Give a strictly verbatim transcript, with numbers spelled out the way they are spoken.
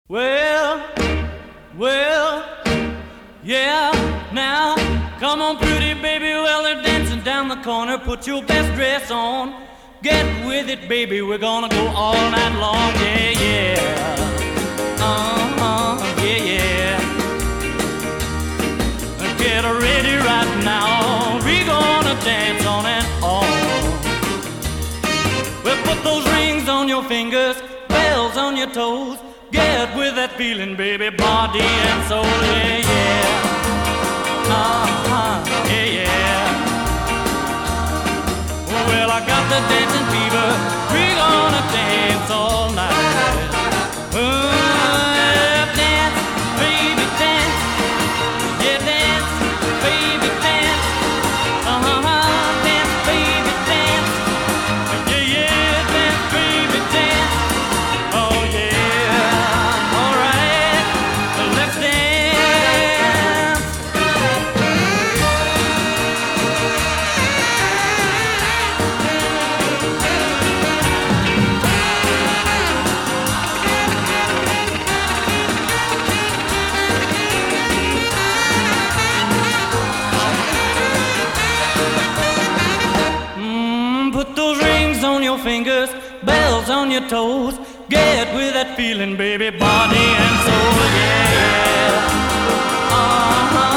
Well, well, yeah, now, come on, pretty baby, well, they're dancing down the corner. Put your best dress on, get with it, baby, we're gonna go all night long, yeah, yeah, uh-huh, yeah, yeah. Get ready right now, we're gonna dance on and on. Well, put those rings on your fingers, bells on your toes. Get with that feeling, baby, body and soul, yeah, yeah. Uh-huh, yeah, yeah. Well, I got the dancing fever, we're gonna dance all night. Uh, dance, baby, dance. Yeah, dance, baby, dance. Uh-huh, dance, baby, dance. Yeah, yeah, dance, baby, dance. Oh, yeah. Fingers, bells on your toes. Get with that feeling, baby, body and soul, yeah, yeah. Uh-huh.